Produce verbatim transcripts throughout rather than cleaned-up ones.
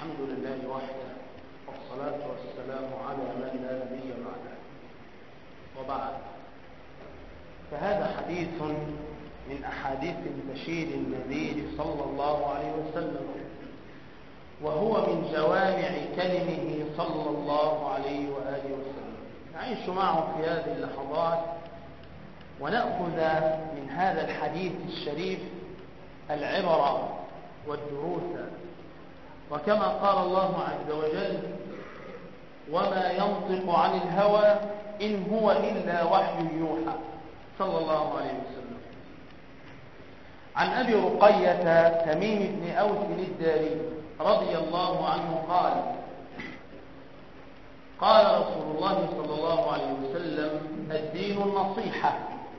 الحمد لله وحده، والصلاة والسلام على من لا نبي بعده، وبعد. فهذا حديث من أحاديث البشير النذير صلى الله عليه وسلم، وهو من جوامع كلمه صلى الله عليه وآله وسلم. نعيش معه في هذه اللحظات ونأخذ من هذا الحديث الشريف العبر والدروس. وكما قال الله عز وجل: وما ينطق عن الهوى إن هو إلا وحي يوحى، صلى الله عليه وسلم. عن أبي رقية تميم بن أوس الداري رضي الله عنه قال: قال رسول الله صلى الله عليه وسلم: الدين النصيحة.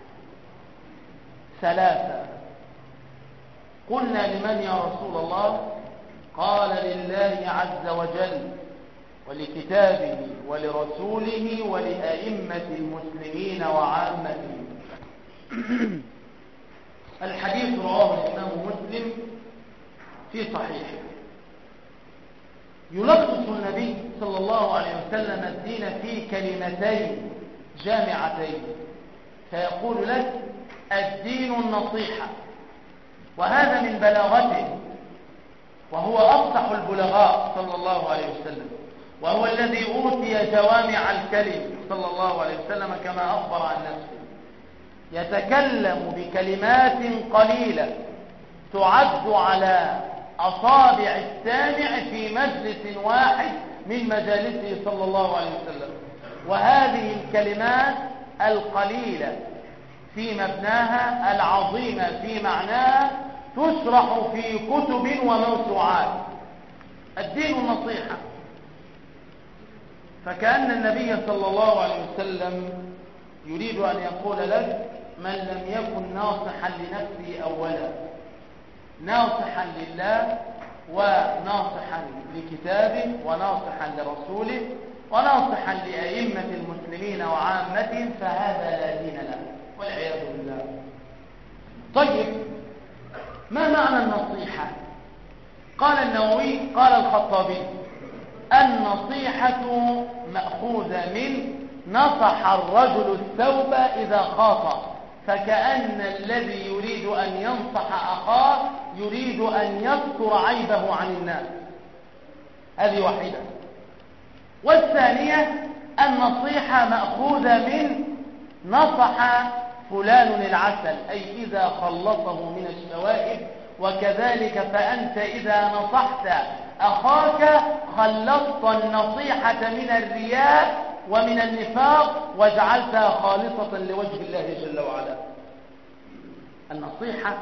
ثلاثة. قلنا: لمن يا رسول الله؟ قال: لله عز وجل، ولكتابه، ولرسوله، ولأئمة المسلمين وعامتهم. الحديث رواه الإمام مسلم في صحيحه. يلخص النبي صلى الله عليه وسلم الدين في كلمتين جامعتين، فيقول لك: الدين النصيحة. وهذا من بلاغته، وهو أفصح البلغاء صلى الله عليه وسلم، وهو الذي أوتي جوامع الكلم صلى الله عليه وسلم كما أخبر عن نفسه. يتكلم بكلمات قليلة تعد على أصابع السامع في مجلس واحد من مجالسه صلى الله عليه وسلم. وهذه الكلمات القليلة في مبناها، العظيمة في معناها، تشرح في كتب وموسوعات. الدين النصيحة. فكأن النبي صلى الله عليه وسلم يريد أن يقول لك: من لم يكن ناصحا لنفسه أولا، ناصحا لله، وناصحا لكتابه، وناصحا لرسوله، وناصحا لأئمة المسلمين وعامتهم، فهذا لا دين له، والعياذ بالله. طيب، ما معنى النصيحة؟ قال النووي، قال الخطابي: النصيحة مأخوذة من نصح الرجل الثوب إذا خاط، فكأن الذي يريد أن ينصح أخاه يريد أن يستر عيبه عن الناس. هذه واحدة. والثانية: النصيحة مأخوذة من نصح فلان العسل، أي إذا خلصه من الشوائب. وكذلك فأنت إذا نصحت أخاك خلصت النصيحة من الرياء ومن النفاق، وجعلتها خالصة لوجه الله جل وعلا. النصيحة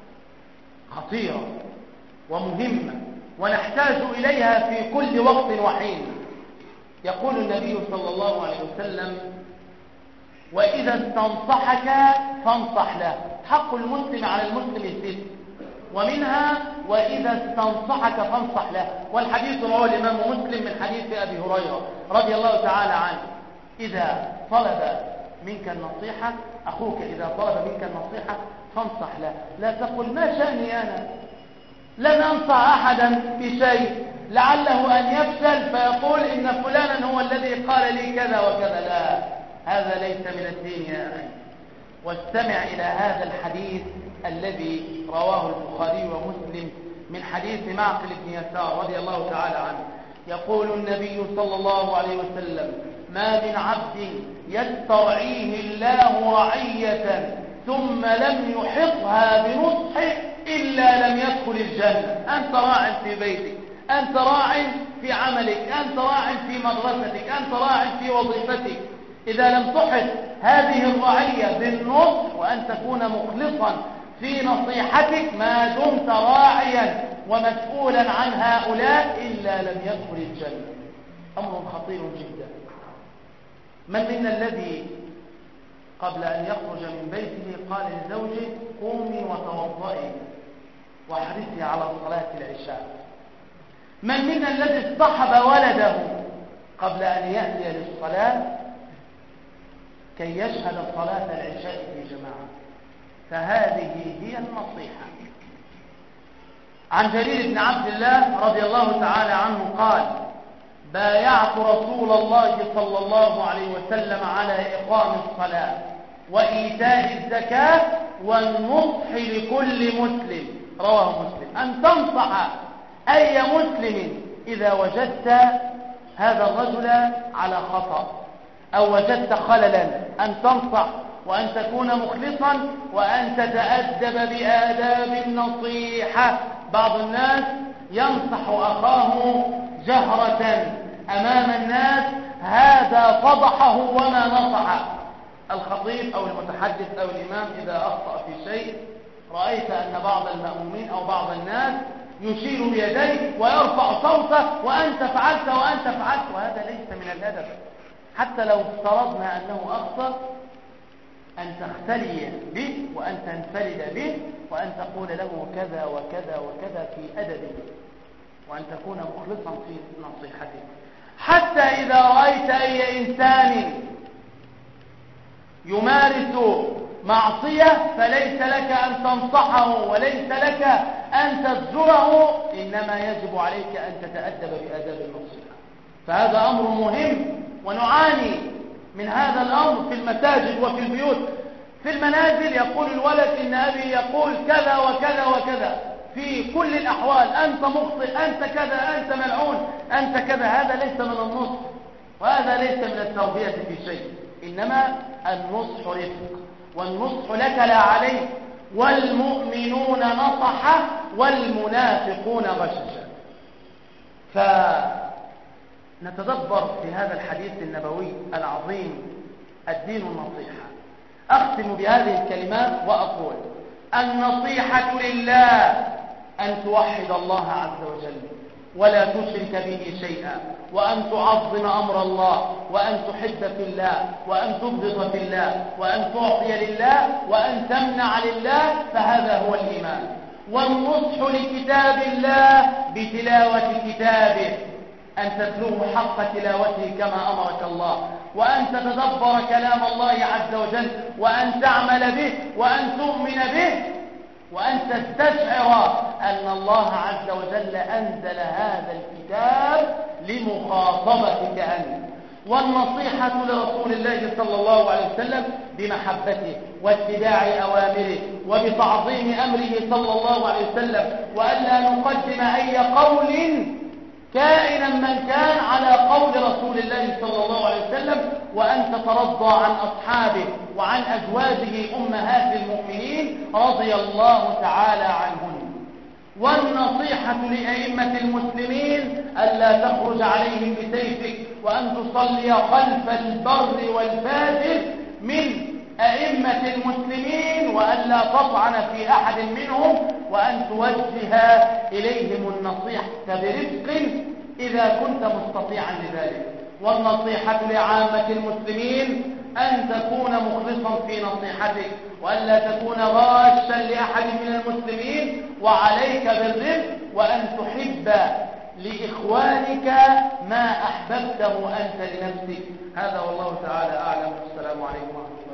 خطيرة ومهمة، ونحتاج إليها في كل وقت وحين. يقول النبي صلى الله عليه وسلم: وإذا استنصحك فانصح له. حق المسلم على المسلم ست، ومنها وإذا استنصحك فانصح له. والحديث رواه الإمام مسلم من حديث أبي هريرة رضي الله تعالى عنه: إذا طلب منك النصيحة، أخوك إذا طلب منك النصيحة فانصح له. لا تقل: ما شأني أنا، لن أنصح أحدا بشيء، لعله أن يفشل فيقول إن فلانا هو الذي قال لي كذا وكذا. لا، هذا ليس من الدين يا أخي. واستمع إلى هذا الحديث الذي رواه البخاري ومسلم من حديث معقل بن يسار رضي الله تعالى عنه. يقول النبي صلى الله عليه وسلم: ما من عبد يسترعيه الله رعية ثم لم يحطها بنصح إلا لم يدخل الجنة. أنت راع في بيتك، أنت راع في عملك، أنت راع في مدرستك، أنت راع في وظيفتك. إذا لم تحط هذه الرعية بالنصح وأن تكون مخلصا في نصيحتك، ما دمت راعيا ومسؤولا عن هؤلاء، إلا لم يدخل الجنة. أمر خطير جدا. من منا الذي قبل أن يخرج من بيته قال لزوجه: قومي وتوضئي واحرصي على صلاة العشاء؟ من منا الذي اصطحب ولده قبل أن يأتي للصلاة كي يشهد صلاة العشاء في جماعة؟ فهذه هي النصيحة. عن جرير بن عبد الله رضي الله تعالى عنه قال: بايعت رسول الله صلى الله عليه وسلم على إقام الصلاة وإيتاء الزكاة والنصح لكل مسلم، رواه مسلم، أن تنصح أي مسلم إذا وجدت هذا الرجل على خطأ أو وجدت خللا، أن تنصح وأن تكون مخلصا وأن تتأدب بآداب النصيحة. بعض الناس ينصح أخاه جهرة أمام الناس، هذا فضحه وما نصح. الخطيب أو المتحدث أو الإمام إذا أخطأ في شيء رأيت أن بعض المأمومين أو بعض الناس يشير بيديه ويرفع صوته: وأنت فعلت وأنت فعلت، وهذا ليس من الأدب. حتى لو افترضنا أنه أخطأ، أن تختلي به وأن تنفرد به وأن تقول له كذا وكذا وكذا في أدبه، وأن تكون مخلصا في نصيحته. حتى إذا رأيت أي إنسان يمارس معصية فليس لك أن تنصحه وليس لك أن تزجره، إنما يجب عليك أن تتأدب بآداب النصيحة. فهذا أمر مهم، ونعاني من هذا الأمر في المساجد وفي البيوت. في المنازل يقول الولد: إن أبي يقول كذا وكذا وكذا، في كل الأحوال أنت مخطئ، أنت كذا، أنت ملعون، أنت كذا. هذا ليس من النصح، وهذا ليس من التربية في شيء، إنما النصح رفق، والنصح لك لا عليك. والمؤمنون نصحة والمنافقون غششا. فنتدبر في هذا الحديث النبوي العظيم: الدين النصيحة. أختم بهذه الكلمات وأقول: النصيحة لله أن توحد الله عز وجل ولا تشرك به شيئا، وأن تعظم أمر الله، وأن تحب في الله، وأن تبغض في الله، وأن تعطي لله، وأن تمنع لله، فهذا هو الإيمان. والنصح لكتاب الله بتلاوة كتابه، أن تتلوه حق تلاوته كما أمرك الله، وأن تتدبر كلام الله عز وجل، وأن تعمل به، وأن تؤمن به، وأن تستشعر أن الله عز وجل أنزل هذا الكتاب لمخاطبتك أنت. والنصيحة لرسول الله صلى الله عليه وسلم بمحبته واتباع أوامره وبتعظيم أمره صلى الله عليه وسلم، وألا نقدم أي قول كائنا من كان على قول رسول الله صلى الله عليه وسلم، وأن تترضى عن أصحابه وعن أزواجه أمهات المؤمنين رضي الله تعالى عنهن. والنصيحة لأئمة المسلمين ألا تخرج عليهم بسيفك، وأن تصلي خلف البر والفاجر من أئمة المسلمين، وألا تطعن في أحد منهم، وأن توجه إليهم النصيحة برفق إذا كنت مستطيعا لذلك. والنصيحة لعامة المسلمين أن تكون مخلصا في نصيحتك، وألا تكون غاشا لأحد من المسلمين، وعليك بالرفق، وأن تحب لإخوانك ما أحببته أنت لنفسك. هذا والله تعالى أعلم. والسلام عليكم ورحمة الله.